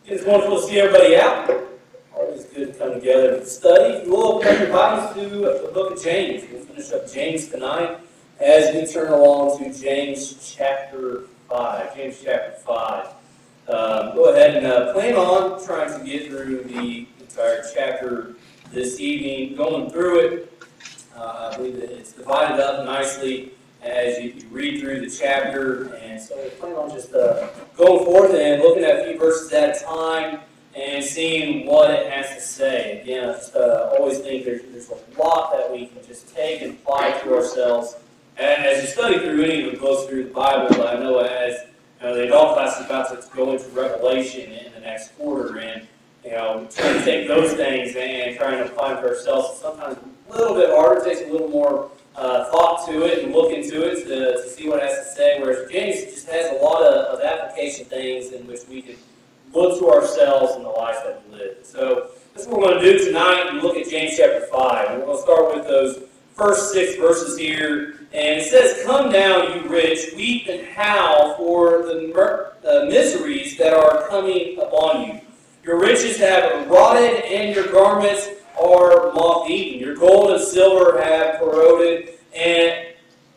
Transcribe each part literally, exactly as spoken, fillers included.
It's wonderful to see everybody out. Always good to come together and study. We'll open up your Bibles to the book of James. We'll finish up James tonight as we turn along to James chapter five. James chapter five. Um, go ahead and uh, plan on trying to get through the entire chapter this evening. Going through it, uh, I believe that it's divided up nicely as you, you read through the chapter, and so we plan on just uh, going forth and looking at a few verses at a time and seeing what it has to say. Again, I just uh, always think there's, there's a lot that we can just take and apply to ourselves as you study through any of the books through the Bible. But I know as you know, the adult class is about to go into Revelation in the next quarter, and you know, trying to take those things and trying to apply them to ourselves is sometimes a little bit harder. It takes a little more Uh, thought to it and look into it to, to see what it has to say, whereas James just has a lot of, of application things in which we can look to ourselves and the life that we live. So that's what we're going to do tonight and look at James chapter five. And we're going to start with those first six verses here. And it says, "Come down, you rich, weep and howl for the mer- uh, miseries that are coming upon you. Your riches have rotted and your garments are moth-eaten. Your gold and silver have corroded, and,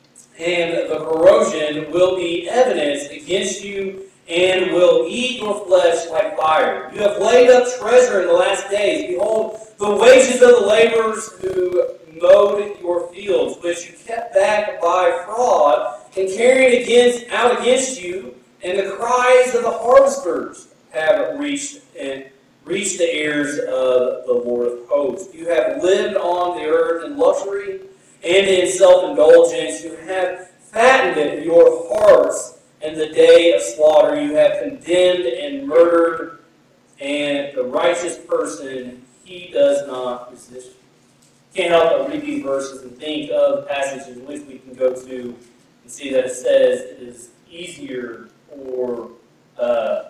and the corrosion will be evidence against you and will eat your flesh like fire. You have laid up treasure in the last days. Behold, the wages of the laborers who mowed your fields, which you kept back by fraud, and carried against, out against you, and the cries of the harvesters have reached and reach the ears of the Lord of hosts. You have lived on the earth in luxury and in self-indulgence. You have fattened your hearts in the day of slaughter. You have condemned and murdered, and the righteous person, he does not resist. Can't help but read these verses and think of passages in which we can go to and see that it says it is easier for uh,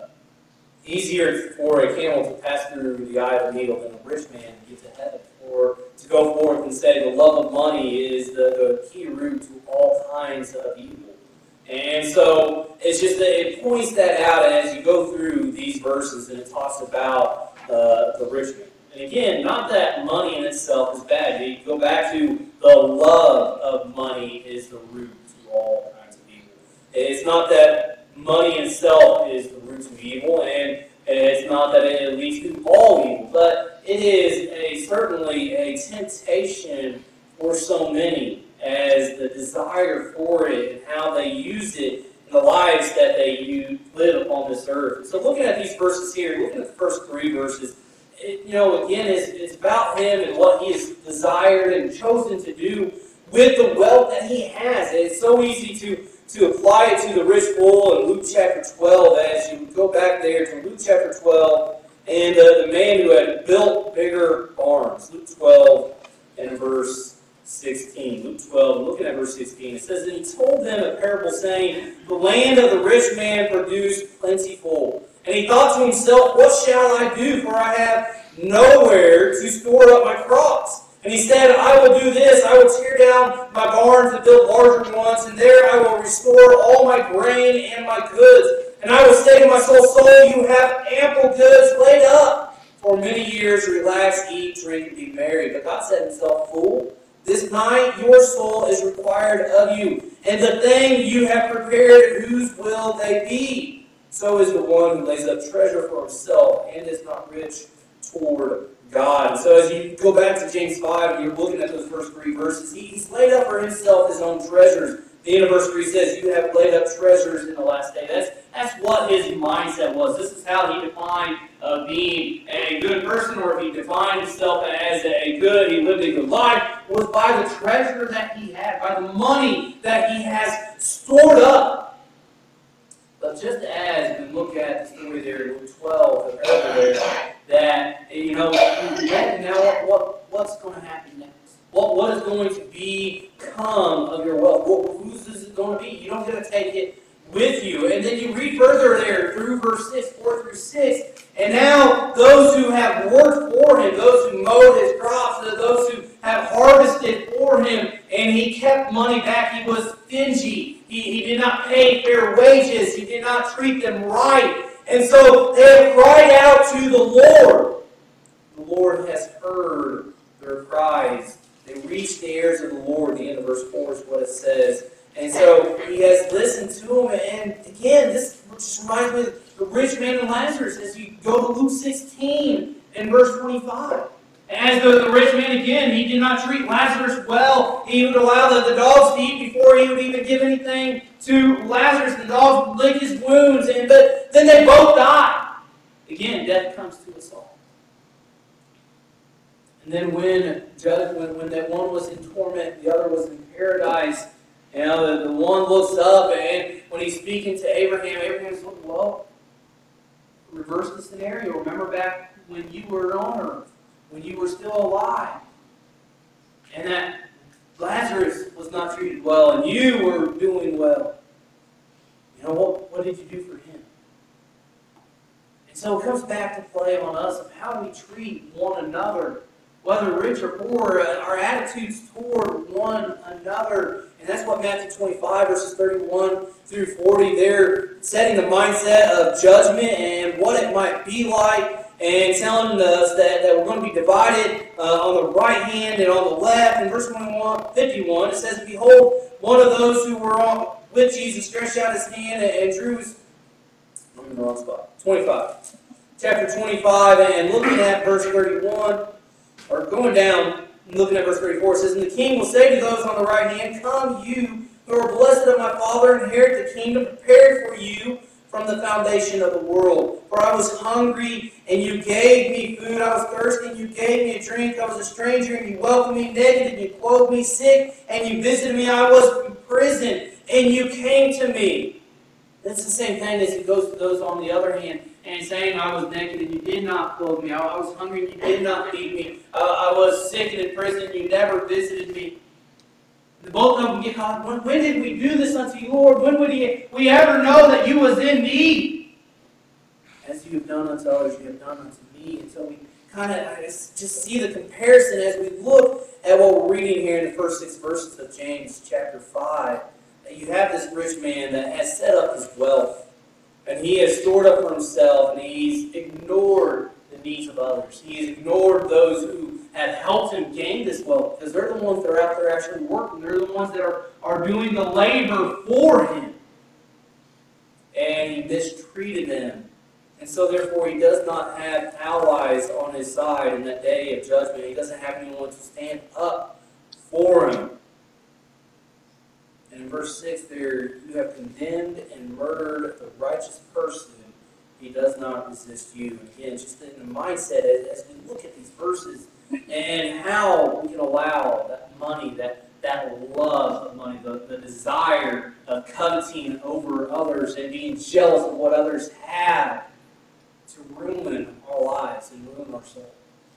Easier for a camel to pass through the eye of a needle than a rich man to get to heaven. Or to go forth and say the love of money is the, the key root to all kinds of evil. And so it's just that it points that out as you go through these verses, and it talks about uh, the rich man. And again, not that money in itself is bad. You go back to the love of money is the root to all kinds of evil. It's not that money itself is the root of evil, and it's not that it leads to all evil, but it is a certainly a temptation for so many as the desire for it and how they use it in the lives that they use, live upon this earth. So looking at these verses here, looking at the first three verses, it, you know, again, it's, it's about him and what he has desired and chosen to do with the wealth that he has. And it's so easy to to apply it to the rich fool in Luke chapter twelve, as you go back there to Luke chapter twelve, and uh, the man who had built bigger barns. Luke twelve and verse sixteen. Luke twelve, looking at verse sixteen, it says, "And he told them a parable, saying, The land of the rich man produced plentiful. And he thought to himself, What shall I do? For I have nowhere to store up my crops. And he said, I will do this, I will tear down my barns and build larger ones, and there I will restore all my grain and my goods. And I will say to my soul, Soul, you have ample goods laid up for many years. Relax, eat, drink, and be merry. But God said to himself, Fool, this night your soul is required of you, and the thing you have prepared, whose will they be? So is the one who lays up treasure for himself and is not rich toward God." And so as you go back to James five and you're looking at those first three verses, he, he's laid up for himself his own treasures. The end of verse three says, "You have laid up treasures in the last day." That's that's what his mindset was. This is how he defined uh, being a good person, or if he defined himself as a good, he lived a good life, was by the treasure that he had, by the money that he has stored up. But just as we look at the story there in Luke twelve, the parable there, that, you know, now what, what, what's going to happen next? What, what is going to become of your wealth? What, whose is it going to be? You don't get to take it with you. And then you read further there through verse six, four through six, and now those who have worked for him, those who mowed his crops, those who have harvested for him, and he kept money back. He was stingy. He, he did not pay fair wages. He did not treat them right. And so they have cried out to the Lord. The Lord has heard their cries. They reached the ears of the Lord. The end of verse four is what it says. And so he has listened to them. And again, this just reminds me of the rich man and Lazarus as you go to Luke sixteen and verse twenty-five. As the, the rich man, again, he did not treat Lazarus well. He would allow the, the dogs to eat before he would even give anything to Lazarus. The dogs would lick his wounds, and but then they both died. Again, death comes to us all. And then when judge, when, when that one was in torment, the other was in paradise, you know, the, the one looks up, and when he's speaking to Abraham, Abraham's like, well, reverse the scenario. Remember back when you were on earth, when you were still alive, and that Lazarus was not treated well, and you were doing well. You know, what, what did you do for him? And so it comes back to play on us of how we treat one another, whether rich or poor, our attitudes toward one another. And that's what Matthew twenty-five, verses thirty-one through forty, they're setting the mindset of judgment and what it might be like, and telling us that, that we're going to be divided uh, on the right hand and on the left. In verse fifty-one, it says, behold, one of those who were on, with Jesus stretched out his hand and, and drew his... I'm in the wrong spot. twenty-five. Chapter twenty-five, and looking at verse thirty-one, or going down, looking at verse thirty-four, it says, and the king will say to those on the right hand, come, you who are blessed of my Father, inherit the kingdom prepared for you from the foundation of the world. For I was hungry, and you gave me food. I was thirsty, and you gave me a drink. I was a stranger, and you welcomed me. Naked, and you clothed me. Sick, and you visited me. I was in prison, and you came to me. That's the same thing as he goes to those on the other hand, and saying, I was naked, and you did not clothe me. I was hungry, and you did not feed me. Uh, I was sick and in prison, and you never visited me. The both of them get caught. When, when did we do this unto you, Lord? When would he, we ever know that you was in need? As you have done unto others, you have done unto me. And so we kind of just see the comparison as we look at what we're reading here in the first six verses of James chapter five. That you have this rich man that has set up his wealth, and he has stored up for himself, and he's ignored the needs of others. He has ignored those who have helped him gain this wealth, because they're the ones that are out there actually working. They're the ones that are, are doing the labor for him. And he mistreated them. And so therefore he does not have allies on his side in that day of judgment. He doesn't have anyone to stand up for him. And in verse six there, you have condemned and murdered the righteous person. He does not resist you. Again, just in the mindset as, as we look at these verses, and how we can allow that money, that, that love of money, the, the desire of coveting over others and being jealous of what others have, to ruin our lives and ruin our soul.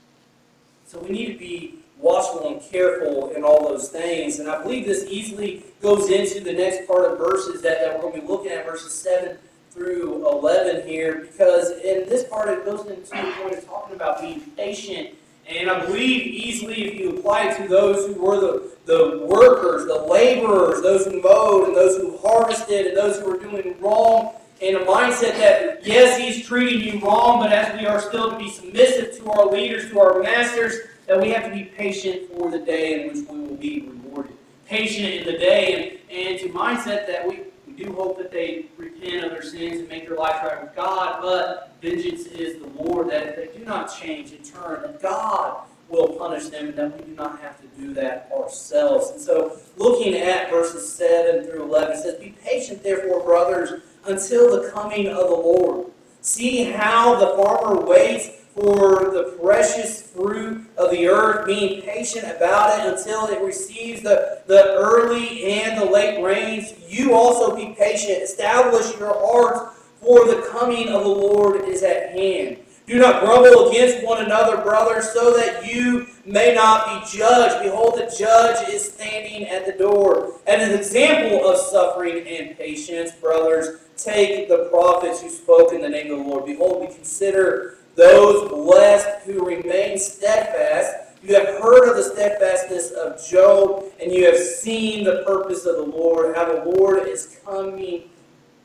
So we need to be watchful and careful in all those things. And I believe this easily goes into the next part of verses that, that we're going to be looking at, verses seven through eleven here, because in this part it goes into the point of talking about being patient. And I believe easily if you apply it to those who were the, the workers, the laborers, those who mowed and those who harvested and those who were doing wrong, in a mindset that, yes, he's treating you wrong, but as we are still to be submissive to our leaders, to our masters, that we have to be patient for the day in which we will be rewarded. Patient in the day, and, and to mindset that we, we do hope that they repent of their sins and make their life right with God, but vengeance is the Lord, that if they do not change and turn, that God will punish them, and that we do not have to do that ourselves. And so, looking at verses seven through eleven, it says, be patient, therefore, brothers, until the coming of the Lord. See how the farmer waits for the precious fruit of the earth, being patient about it until it receives the, the early and the late rains. You also be patient. Establish your hearts, for the coming of the Lord is at hand. Do not grumble against one another, brothers, so that you may not be judged. Behold, the judge is standing at the door. And an example of suffering and patience, brothers, take the prophets who spoke in the name of the Lord. Behold, we consider those blessed who remain steadfast. You have heard of the steadfastness of Job, and you have seen the purpose of the Lord, how the Lord is coming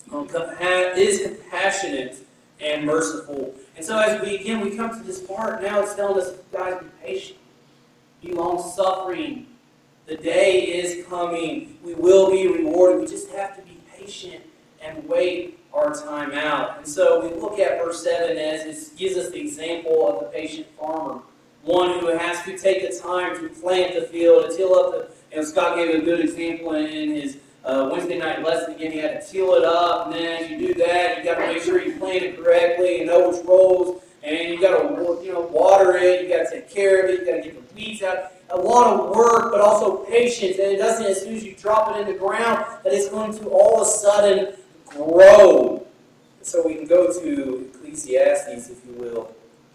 um, is compassionate and merciful. And so as we, again, we come to this part, now it's telling us, guys, be patient. Be long-suffering. The day is coming. We will be rewarded. We just have to be patient and wait our time out. And so we look at verse seven as it gives us the example of the patient farmer. One who has to take the time to plant the field, to till up the... And Scott gave a good example in his uh, Wednesday night lesson. Again, he had to till it up, and then as you do that, you got to make sure you plant it correctly and know which rows, and you got to, you know, water it. You got to take care of it. You got to get the weeds out. A lot of work, but also patience. And it doesn't, as soon as you drop it in the ground, that it's going to all of a sudden grow. So we can go to Ecclesiastes, if you will.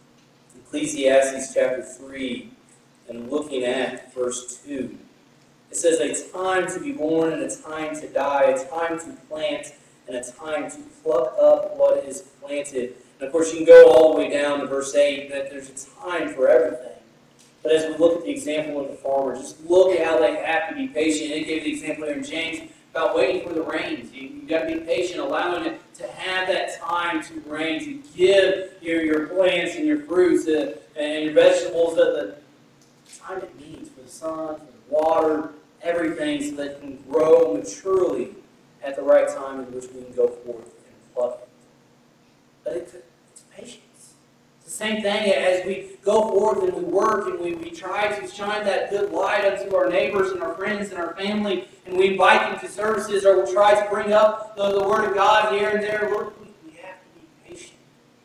Ecclesiastes chapter three, and looking at verse two. It says, a time to be born and a time to die, a time to plant and a time to pluck up what is planted. And of course, you can go all the way down to verse eight, that there's a time for everything. But as we look at the example of the farmer, just look at how they have to be patient. It gave the example here in James about waiting for the rains. You, you've got to be patient, allowing it to have that time to rain, to give your, your plants and your fruits uh, and your vegetables the, the time it needs for the sun, for the water, everything, so that it can grow maturely at the right time in which we can go forth and pluck it. But it, it's patience. It's the same thing as we go forth and we work and we, we try to shine that good light unto our neighbors and our friends and our family, and we invite them to services, or we try to bring up the, the Word of God here and there. Lord, we, we have to be patient.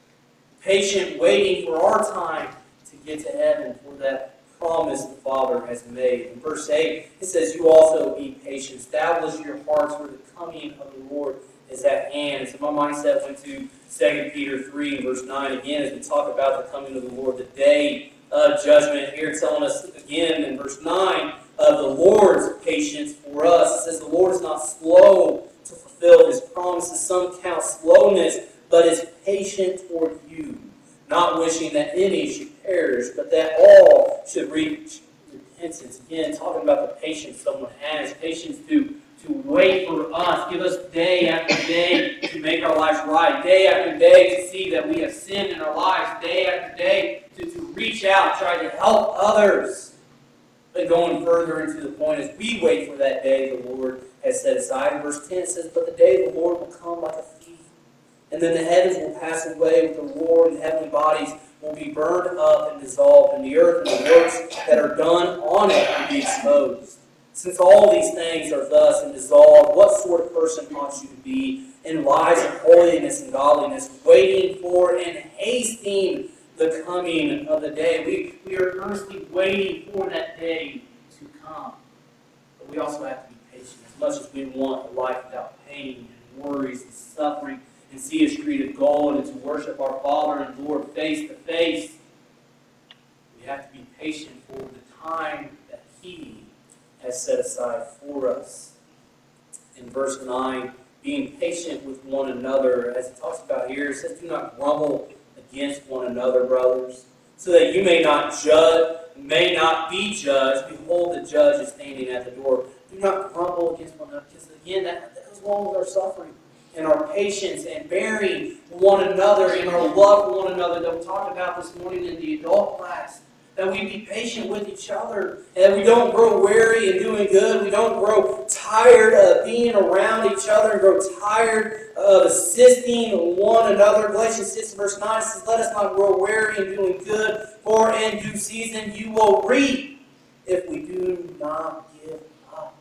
Patient, waiting for our time to get to heaven, for that promise the Father has made. In verse eight, it says, you also be patient. Establish your hearts, for the coming of the Lord is at hand. So my mindset went to Second Peter three, verse nine, again, as we talk about the coming of the Lord, the day of judgment. Here telling us again in verse nine of the Lord's patience for us. It says, the Lord is not slow to fulfill His promises. Some count slowness, but is patient toward you, not wishing that any should perish, but that all should reach repentance. Again, talking about the patience someone has, patience to, to wait for us, give us day after day to make our lives right, day after day to see that we have sinned in our lives, day after day to, to reach out, try to help others. But going further into the point, as we wait for that day the Lord has set aside, in verse ten it says, but the day of the Lord will come like a thief, and then the heavens will pass away with the roar, and the heavenly bodies will be burned up and dissolved, and the earth and the works that are done on it will be exposed. Since all these things are thus and dissolved, what sort of person ought you to be in lives of holiness and godliness, waiting for and hasting the coming of the day? We, we are earnestly waiting for that day to come. But we also have to be patient. As much as we want a life without pain and worries and suffering, and see a street of gold, and to worship our Father and Lord face to face, we have to be patient for the time that He has set aside for us. In verse nine, being patient with one another, as it talks about here, it says, do not grumble against one another, brothers, so that you may not judge, may not be judged. Behold, the judge is standing at the door. Do not grumble against one another, because again, that, that goes along with our suffering and our patience and bearing one another and our love for one another that we talked about this morning in the adult class. That we be patient with each other, and that we don't grow weary in doing good. We don't grow tired of being around each other and grow tired of assisting one another. Galatians six verse nine says, let us not grow weary in doing good, for in due season you will reap if we do not give up.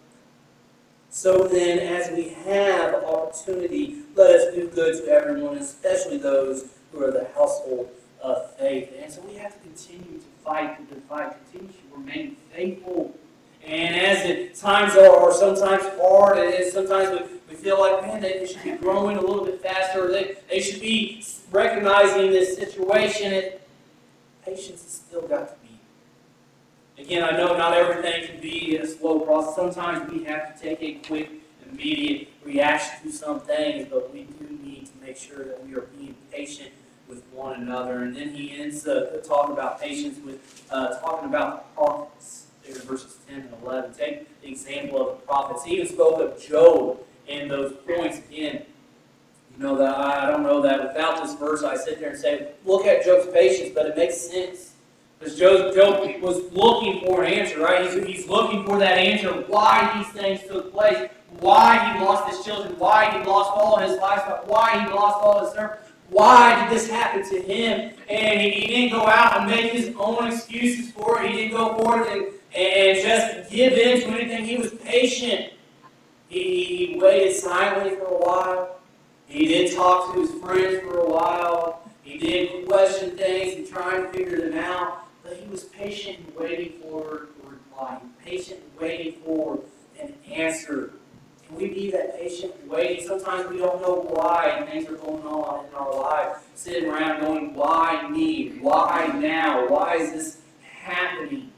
So then, as we have opportunity, let us do good to everyone, especially those who are the household of faith. And so we have to continue to fight the good fight, continue to remain faithful. And as it times are, are sometimes hard, and sometimes we, we feel like, man, they, they should be growing a little bit faster, or they, they should be recognizing this situation. It, patience has still got to be. Again, I know not everything can be a slow process. Sometimes we have to take a quick, immediate reaction to some things, but we do need to make sure that we are being patient with one another. And then he ends uh, talking about patience with uh, talking about the prophets. There in verses ten and eleven. Take the example of the prophets. He even spoke of Job in those points again. You know, that I don't know that without this verse I sit there and say, look at Job's patience, but it makes sense. Because Job, Job was looking for an answer, right? He's, he's looking for that answer, why these things took place, why he lost his children, why he lost all his livestock, why he lost all his servants. Why did this happen to him? And he, he didn't go out and make his own excuses for it. He didn't go forth and, and just give in to anything. He was patient. He, he waited silently for a while. He did talk to his friends for a while. He did question things and try and figure them out. But he was patient and waiting for a reply. Patient and waiting for an answer. Can we be that patient and waiting? Sometimes we don't know why things are going on in our life. Sitting around going, why me? Why now? Why is this happening?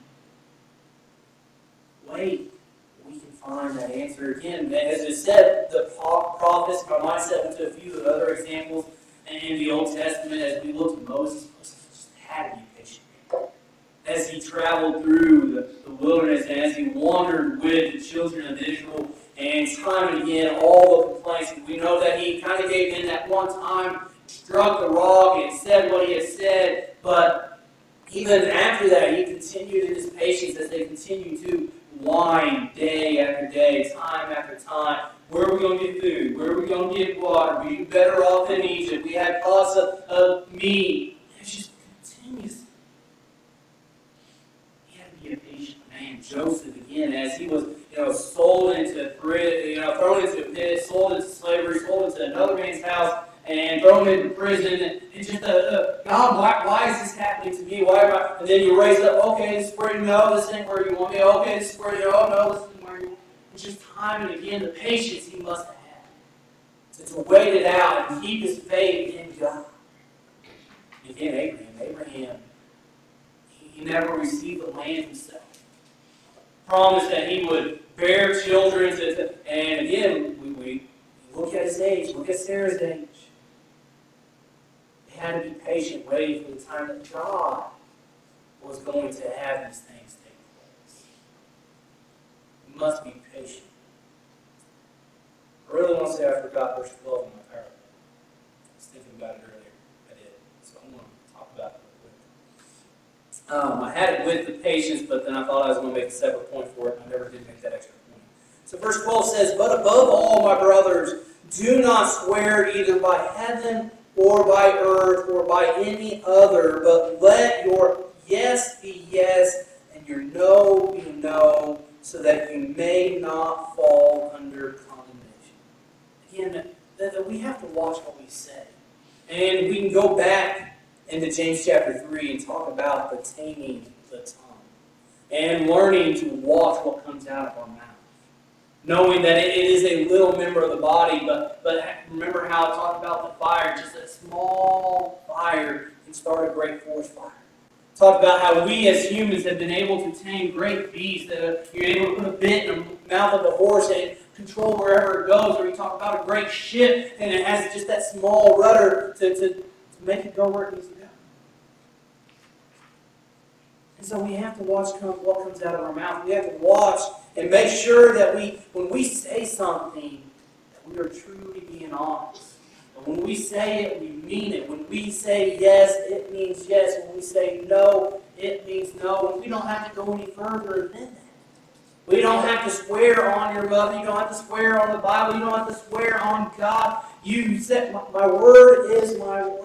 Wait. We can find that answer again. As I said, the prophets, my mindset went to a few other examples in the Old Testament. As we look at Moses, Moses just had to be patient. As he traveled through the, the wilderness and as he wandered with the children of Israel, and time and again, all the complaints. We know that he kind of gave in that one time, struck the rock and said what he had said. But even after that, he continued in his patience as they continued to whine day after day, time after time. Where are we going to get food? Where are we going to get water? We'd be better off in Egypt. We had lots of, of meat. It just continues. He had to be a patient man. Joseph, again, as he was you know, sold into, you know, thrown into a pit, sold into slavery, sold into another man's house, and thrown into prison. And it's just, uh, uh, God, why, why is this happening to me? Why am I? And then you raise up, okay, this is where you know, this ain't where you want me. Okay, this is where you oh no, this isn't where you want me. It's just time and again, the patience he must have had to, to wait it out and keep his faith in God. Again, Abraham, Abraham, he, he never received the land himself. Promised that he would bear children, to, to, and again, we, we look at his age, look at Sarah's age. They had to be patient, waiting for the time that God was going to have these things take place. We must be patient. I really want to say I forgot verse twelve in my PowerPoint. I was thinking about it earlier. I did. So I'm going to talk about it. Um, I had it with the patience, but then I thought I was going to make a separate point for it, and I never did make that extra point. So verse twelve says, "But above all, my brothers, do not swear either by heaven or by earth or by any other, but let your yes be yes and your no be no, so that you may not fall under condemnation." Again, that, that we have to watch what we say. And we can go back into James chapter three and talk about the taming the tongue and learning to watch what comes out of our mouth. Knowing that it is a little member of the body, but, but remember how I talked about the fire. Just a small fire can start a great forest fire. Talked about how we as humans have been able to tame great beasts. That you're able to put a bit in the mouth of the horse and control wherever it goes. Or we talk about a great ship and it has just that small rudder to, to, to make it go where it needs to go. And so we have to watch come, what comes out of our mouth. We have to watch and make sure that we, when we say something, that we are truly being honest. And when we say it, we mean it. When we say yes, it means yes. When we say no, it means no. And we don't have to go any further than that. We don't have to swear on your mother. You don't have to swear on the Bible. You don't have to swear on God. You said, my, my word is my word.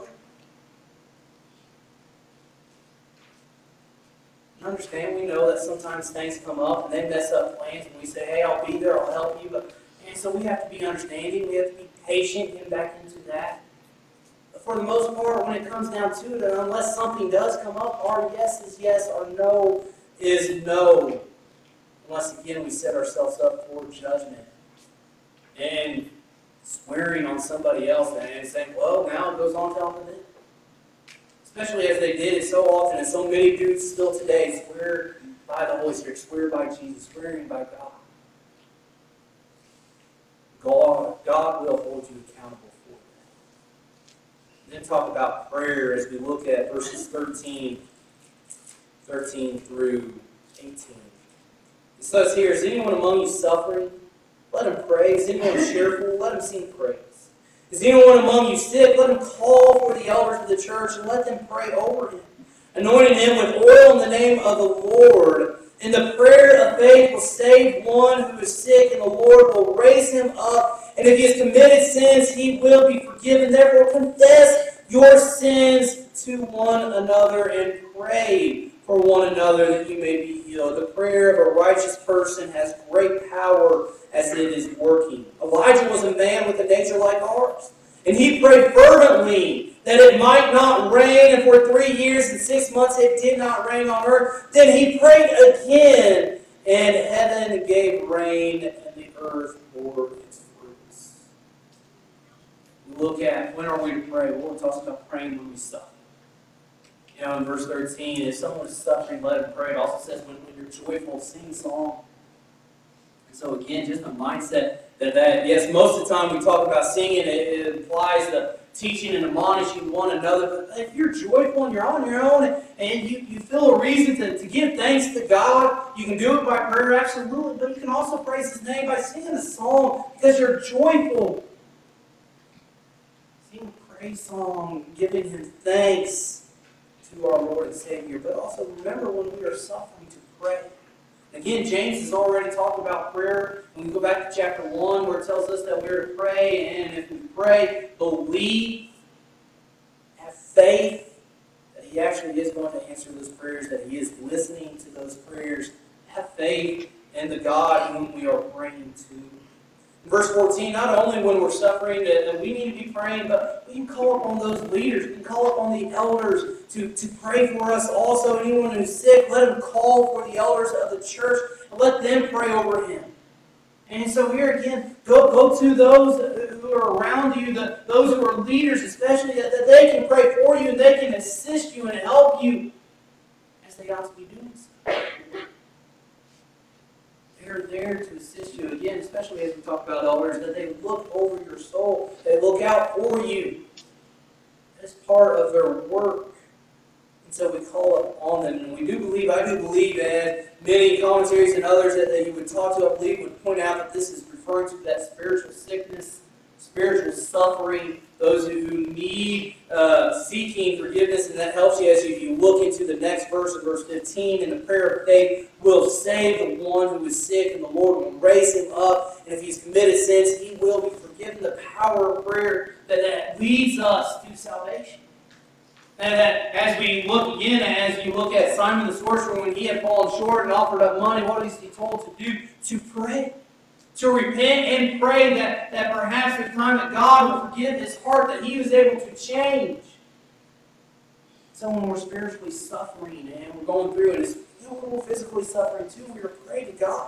Understand, we know that sometimes things come up and they mess up plans and we say, hey, I'll be there, I'll help you. But and so we have to be understanding, we have to be patient, getting back into that. But for the most part, when it comes down to it, unless something does come up, our yes is yes, our no is no. Unless, again, we set ourselves up for judgment. And swearing on somebody else and saying, well, now it goes on top of it. Especially as they did it so often, and so many do still today, swear by the Holy Spirit, swear by Jesus, swearing by God. God, God will hold you accountable for that. Then talk about prayer as we look at verses thirteen, thirteen through eighteen. It says here, is anyone among you suffering? Let him pray. Is anyone cheerful? Let him sing praise. Is anyone among you sick? Let him call for the elders of the church and let them pray over him, anointing him with oil in the name of the Lord. And the prayer of faith will save one who is sick, and the Lord will raise him up. And if he has committed sins, he will be forgiven. Therefore, confess your sins to one another and pray for one another that you may be healed. The prayer of a righteous person has great power as it is working. Elijah was a man with a nature like ours, and he prayed fervently that it might not rain, and for three years and six months it did not rain on earth. Then he prayed again, and heaven gave rain, and the earth bore its fruits. We look at, when are we to pray? Well, it talks about praying when we suffer. You know, in verse thirteen, if someone is suffering, let him pray. It also says, when, when you're joyful, sing song. And so again, just a mindset that, that, yes, most of the time we talk about singing, it, it implies the teaching and admonishing one another. But if you're joyful and you're on your own and, and you, you feel a reason to, to give thanks to God, you can do it by prayer, absolutely. But you can also praise His name by singing a song because you're joyful. Sing a praise song, giving Him thanks to our Lord and Savior. But also remember when we are suffering to pray. Again, James has already talked about prayer. When we go back to chapter one, where it tells us that we're to pray, and if we pray, believe, have faith that He actually is going to answer those prayers, that He is listening to those prayers. Have faith in the God whom we are praying to. In verse fourteen, not only when we're suffering that, that we need to be praying, but we can call upon those leaders. We can call upon the elders to, to pray for us also. Anyone who's sick, let him call for the elders of the church and let them pray over him. And so here again, go, go to those who are around you, the, those who are leaders especially, that, that they can pray for you and they can assist you and help you as they ought to be doing so. They're there to assist you, again, especially as we talk about elders, that they look over your soul. They look out for you. That is part of their work. And so we call upon them. And we do believe, I do believe, and many commentaries and others that, that you would talk to, I believe, would point out that this is referring to that spiritual sickness, spiritual suffering, those who need uh, seeking forgiveness, and that helps you as you, you look into the next verse of verse fifteen, and the prayer of faith will save the one who is sick, and the Lord will raise him up, and if he's committed sins, he will be forgiven. The power of prayer that, that leads us to salvation. And that as we look again, as you look at Simon the sorcerer, when he had fallen short and offered up money, what is he told to do? To pray. To repent and pray that, that perhaps the time that God will forgive his heart, that he was able to change. So when we're spiritually suffering and we're going through it, it's we're physically suffering too, we are praying to God.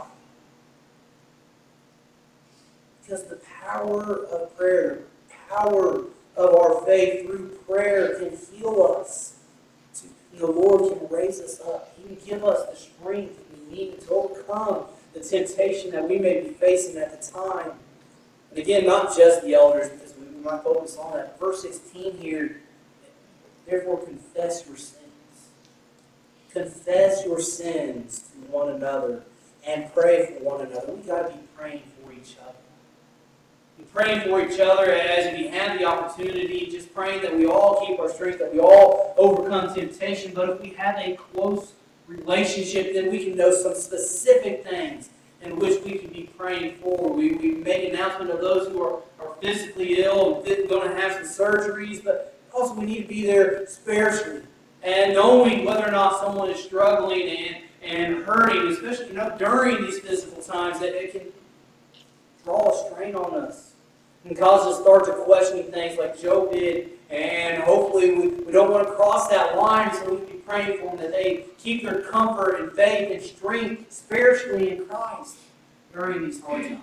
Because the power of prayer, the power of our faith through prayer can heal us. And the Lord can raise us up. He can give us the strength we need to overcome the temptation that we may be facing at the time. And again, not just the elders, because we might focus on that. Verse sixteen here, therefore confess your sins. Confess your sins to one another and pray for one another. We've got to be praying for each other. Be praying for each other as we have the opportunity, just praying that we all keep our strength, that we all overcome temptation. But if we have a close relationship, then we can know some specific things in which we can be praying for. We, we make announcement of those who are, are physically ill and going to have some surgeries, but also we need to be there spiritually and knowing whether or not someone is struggling and, and hurting, especially you know during these physical times, that it can draw a strain on us and cause us to start to question things like Job did. And hopefully we, we don't want to cross that line, so we can be praying for them that they keep their comfort and faith and strength spiritually in Christ during these hard times.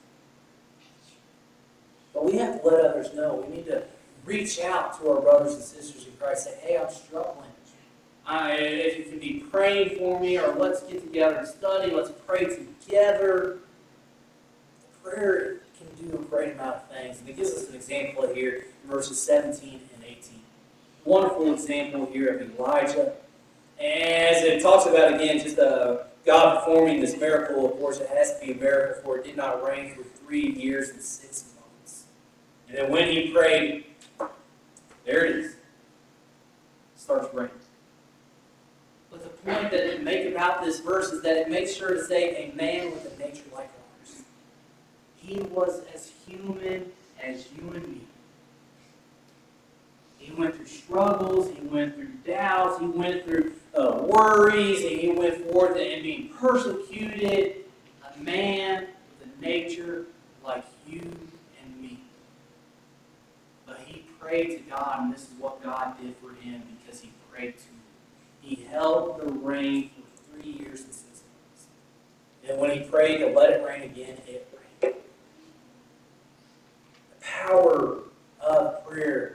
But we have to let others know. We need to reach out to our brothers and sisters in Christ and say, hey, I'm struggling. I, if you can be praying for me, or let's get together and study, let's pray together. Prayer can do a great amount of things. And it gives us an example here in verses seventeen and eighteen. Wonderful example here of Elijah. As it talks about, again, just uh, God performing this miracle. Of course, it has to be a miracle, for it did not rain for three years and six months. And then when he prayed, there it is. It starts raining. But the point that it make about this verse is that it makes sure to say a man with a nature like ours. He was as human as you and me. He went through struggles, he went through doubts, he went through uh, worries, and he went forth and being persecuted. A man with a nature like you and me. But he prayed to God, and this is what God did for him because he prayed to him. He held the rain for three years and six months. And when he prayed to let it rain again, it rained. The power of prayer.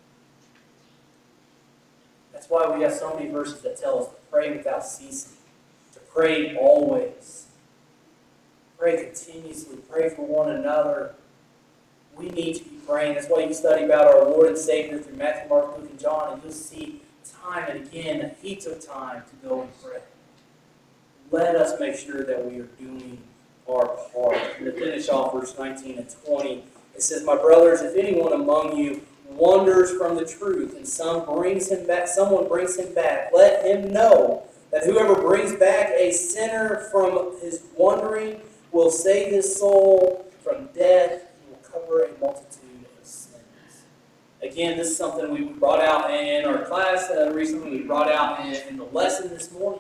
That's why we have so many verses that tell us to pray without ceasing, to pray always, pray continuously, pray for one another. We need to be praying. That's why you study about our Lord and Savior through Matthew, Mark, Luke, and John, and you'll see time and again that he took time to go and pray. Let us make sure that we are doing our part. And to finish off verse nineteen and twenty, it says, "My brothers, if anyone among you wanders from the truth, and some brings him back, someone brings him back, let him know that whoever brings back a sinner from his wandering will save his soul from death and will cover a multitude of sins." Again, this is something we brought out in our class uh, recently. We brought out in, in the lesson this morning.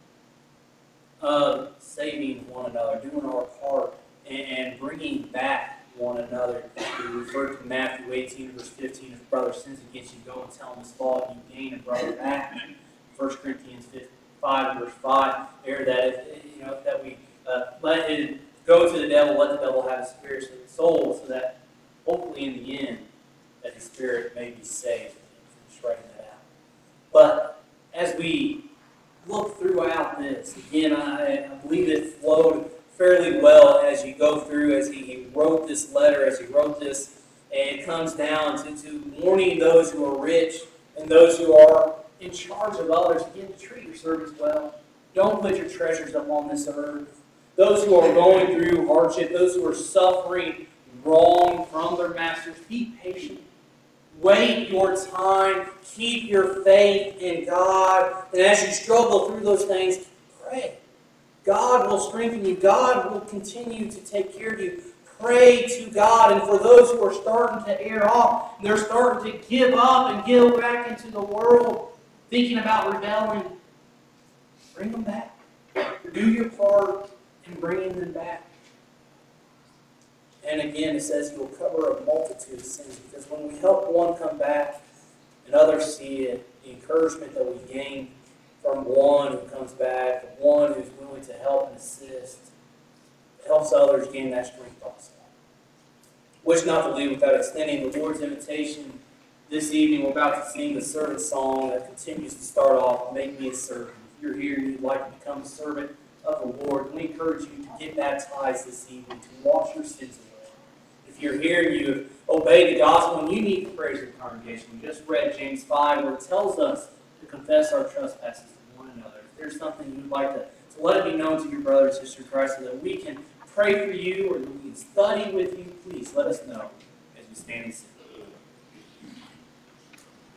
Uh, saving one another, doing our part, and, and bringing back one another. We refer to Matthew eighteen, verse fifteen. If a brother sins against you, go and tell him his fault, and you gain a brother back. First Corinthians five, verse five. There, that if, you know that we uh, let it go to the devil, let the devil have his spirit and soul, so that hopefully in the end that his spirit may be saved. Just writing that out. But as we look throughout this, again, I, I believe it flowed fairly well as you go through, as he, he wrote this letter, as he wrote this, and it comes down to, to warning those who are rich and those who are in charge of others. Again, to treat your servants well. Don't put your treasures up on this earth. Those who are going through hardship, those who are suffering wrong from their masters, be patient. Wait your time. Keep your faith in God. And as you struggle through those things, pray. God will strengthen you. God will continue to take care of you. Pray to God. And for those who are starting to air off, and they're starting to give up and go back into the world, thinking about rebelling, bring them back. Do your part in bringing them back. And again, it says He will cover a multitude of sins, because when we help one come back and others see it, the encouragement that we gain from one who comes back, from one who's willing to help and assist, it helps others gain that strength also. Wish not to leave without extending the Lord's invitation. This evening, we're about to sing the servant song that continues to start off, "Make me a servant." If you're here and you'd like to become a servant of the Lord, we encourage you to get baptized this evening, to wash your sins away. If you're here and you've obeyed the gospel and you need the prayers of the congregation, we just read James five, where it tells us to confess our trespasses to one another. If there's something you'd like to, to let it be known to your brother and sister in Christ, so that we can pray for you or that we can study with you, please let us know as we stand and sing.